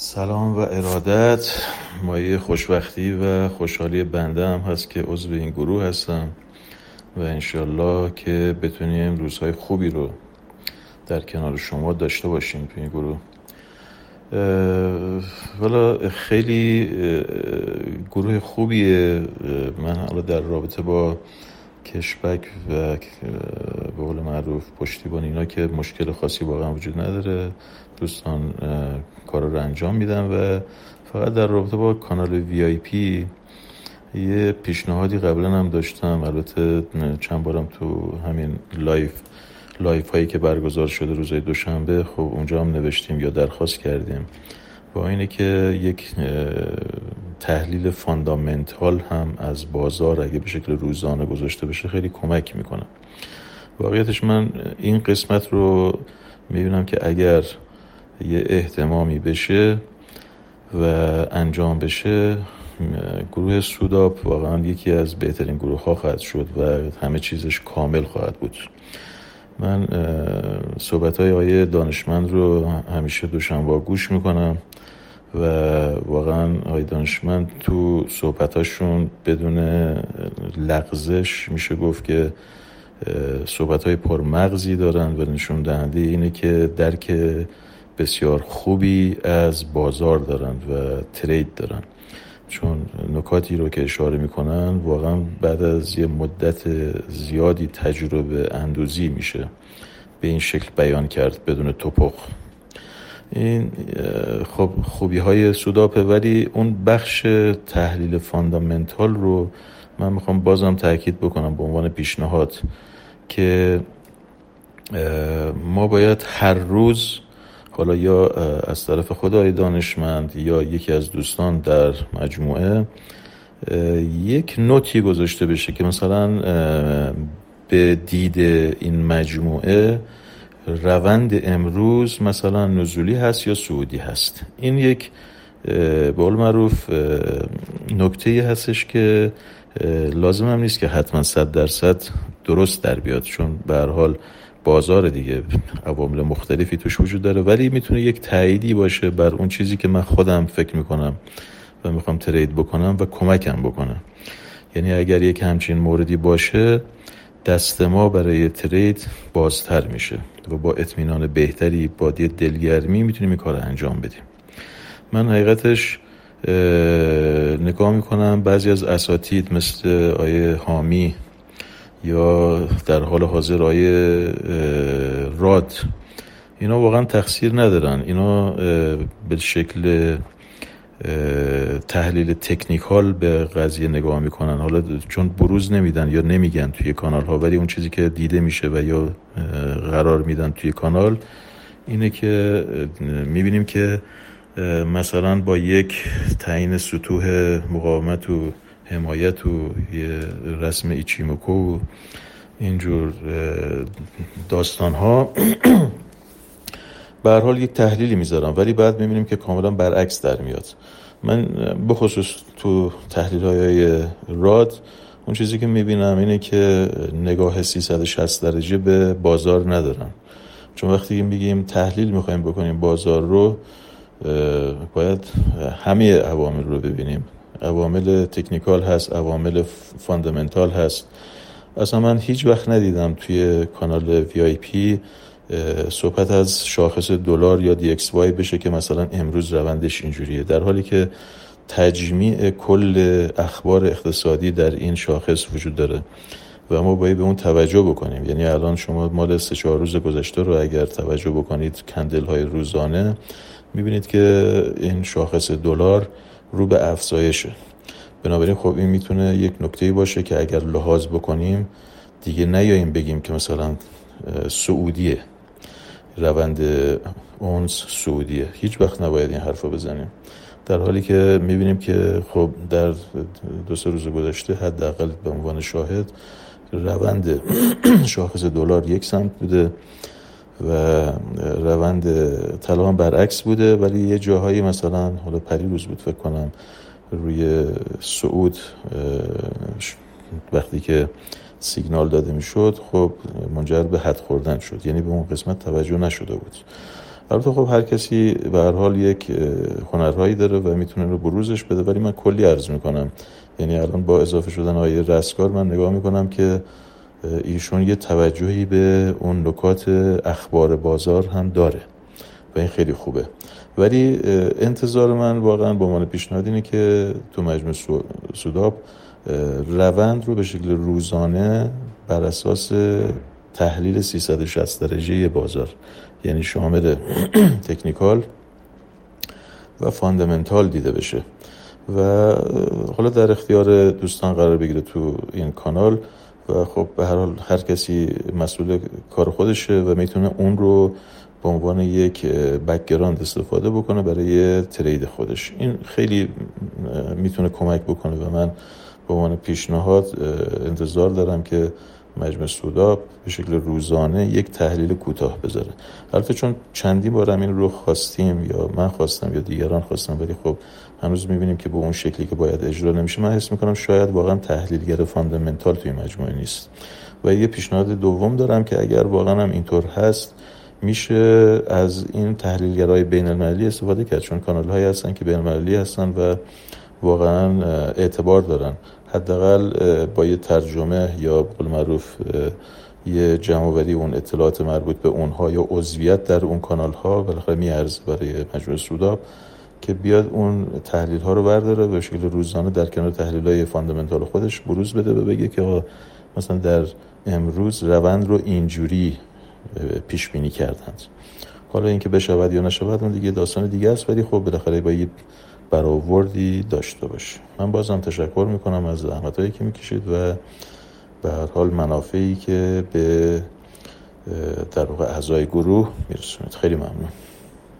سلام و ارادت. مایه خوشبختی و خوشحالی بنده هم هست که عضو این گروه هستم و انشالله که بتونیم روزهای خوبی رو در کنار شما داشته باشیم تو این گروه. والا خیلی گروه خوبیه. من حالا در رابطه با کشبک و به قول معروف پشتیبان اینا که مشکل خاصی واقعا وجود نداره. دوستان کارا رو انجام میدن و فقط در رابطه با کانال VIP یه پیشنهادی قبلا هم داشتم. البته چند بارم تو همین لایف هایی که برگزار شده روزهای دوشنبه خب اونجا هم نوشتیم یا درخواست کردیم با اینه که یک تحلیل فاندامنتال هم از بازار اگه به شکل روزانه گذاشته بشه خیلی کمک میکنه. واقعیتش من این قسمت رو میبینم که اگر یه اهتمامی بشه و انجام بشه گروه سوداپ واقعا یکی از بهترین گروه ها خواهد شد و همه چیزش کامل خواهد بود. من صحبت های آقای دانشمند رو همیشه دوشنبه گوش میکنم و واقعا آقای دانشمند تو صحبتاشون بدون لغزش میشه گفت که صحبت‌های پرمغزی دارن و نشون دهنده اینه که درک بسیار خوبی از بازار دارن و ترید دارن، چون نکاتی رو که اشاره میکنن واقعا بعد از یه مدت زیادی تجربه اندوزی میشه به این شکل بیان کرد بدون توپخ. این خب خوبی های سوداپه، ولی اون بخش تحلیل فاندامنتال رو من میخوام بازم تاکید بکنم به عنوان پیشنهاد که ما باید هر روز حالا یا از طرف خدای دانشمند یا یکی از دوستان در مجموعه یک نوتی گذاشته بشه که مثلا به دید این مجموعه روند امروز مثلا نزولی هست یا صعودی هست. این یک به قول معروف نکته هستش که لازم هم نیست که حتما 100% درست در بیاد، چون به هر حال بازار دیگه عوامل مختلفی توش وجود داره، ولی میتونه یک تأییدی باشه بر اون چیزی که من خودم فکر میکنم و میخوام ترید بکنم و کمکم بکنم. یعنی اگر یک همچین موردی باشه دست ما برای ترید بازتر میشه و با اطمینان بهتری با دلگرمی میتونیم این کار انجام بدیم. من حقیقتش نگاه میکنم بعضی از اساتید مثل آیه حامی یا در حال حاضر آیه راد اینا واقعا تقصیر ندارن. اینا به شکل تحلیل تکنیکال به قضیه نگاه میکنن، حالا چون بروز نمیدن یا نمیگن توی کانال ها، ولی اون چیزی که دیده میشه و یا قرار میدن توی کانال اینه که میبینیم که مثلا با یک تعیین سطوح مقاومت و حمایت و یه رسم ایچیموکو و اینجور داستان ها به هر حال یک تحلیلی میذارم، ولی بعد میبینیم که کاملا برعکس در میاد. من بخصوص تو تحلیل های راد اون چیزی که میبینم اینه که نگاه 360 درجه به بازار ندارن، چون وقتی میگیم تحلیل میخوایم بکنیم بازار رو باید همه عوامل رو ببینیم. عوامل تکنیکال هست، عوامل فاندامنتال هست. اصلا من هیچ وقت ندیدم توی کانال VIP صحبت از شاخص دلار یا DXY بشه که مثلا امروز روندش اینجوریه، در حالی که تجمیع کل اخبار اقتصادی در این شاخص وجود داره و ما باید به اون توجه بکنیم. یعنی الان شما مال 3-4 روز گذشته رو اگر توجه بکنید کندل های روزانه میبینید که این شاخص دلار رو به افزایشه. بنابراین خب این میتونه یک نکته‌ای باشه که اگر لحاظ بکنیم دیگه نیاییم بگیم که مثلا سعودیه، روند اونس سعودیه. هیچ وقت نباید این حرفا بزنیم، در حالی که میبینیم که خب در 2-3 روز گذشته حداقل به عنوان شاهد روند شاخص دلار یک سمت بوده و روند طلا هم برعکس بوده، ولی یه جاهایی مثلا حالا پریروز بود فکر کنم روی صعود وقتی که سیگنال داده میشد خب منجر به حد خوردن شد، یعنی به اون قسمت توجه نشده بود. البته خب هر کسی به هر حال یک هنرهایی داره و میتونه رو بروزش بده، ولی من کلی عرض میکنم، یعنی الان با اضافه شدن آقای رستگار من نگاه میکنم که ایشون یه توجهی به اون نکات اخبار بازار هم داره و این خیلی خوبه. ولی انتظار من واقعا به عنوان پیشنهاد اینه که تو مجمع سوداب روند رو به شکل روزانه بر اساس تحلیل 360 درجه بازار، یعنی شامل تکنیکال و فاندامنتال دیده بشه و حالا در اختیار دوستان قرار بگیره تو این کانال و خب به هر حال هر کسی مسئول کار خودشه و میتونه اون رو به عنوان یک بک‌گراند استفاده بکنه برای ترید خودش. این خیلی میتونه کمک بکنه و من به عنوان پیشنهاد انتظار دارم که مجمع سوداب به شکل روزانه یک تحلیل کوتاه بذاره. البته چون چندین بار این رو خواستیم، یا من خواستم یا دیگران خواستم، ولی خب هنوز میبینیم که به اون شکلی که باید اجرا نمیشه. من حس میکنم شاید واقعا تحلیلگر فاندامنتال توی مجموعه نیست. و یه پیشنهاد دوم دارم که اگر واقعا هم اینطور هست میشه از این تحلیلگرای بین المللی استفاده کرد، چون کانال هایی هستن که بین المللی هستن و واقعا اعتبار دارن. حداقل با یه ترجمه یا به قول معروف یه جمع‌آوری اون اطلاعات مربوط به اونها یا عضویت در اون کانال ها بالاخره میارزه برای مجموعه سوداب که بیاد اون تحلیل ها رو برداره به شکل روزانه در کنار تحلیل های فاندامنتال خودش بروز بده و بگه که مثلا در امروز روند رو اینجوری پیش بینی کردند. حالا اینکه بشود یا نشود اون دیگه داستان دیگه است، ولی خب بالاخره باید برآوردی داشته باشه. من بازم تشکر میکنم از زحمتایی که میکشید و به هر حال منافعی که به در واقع اعضای گروه میرسونید. خیلی ممنون.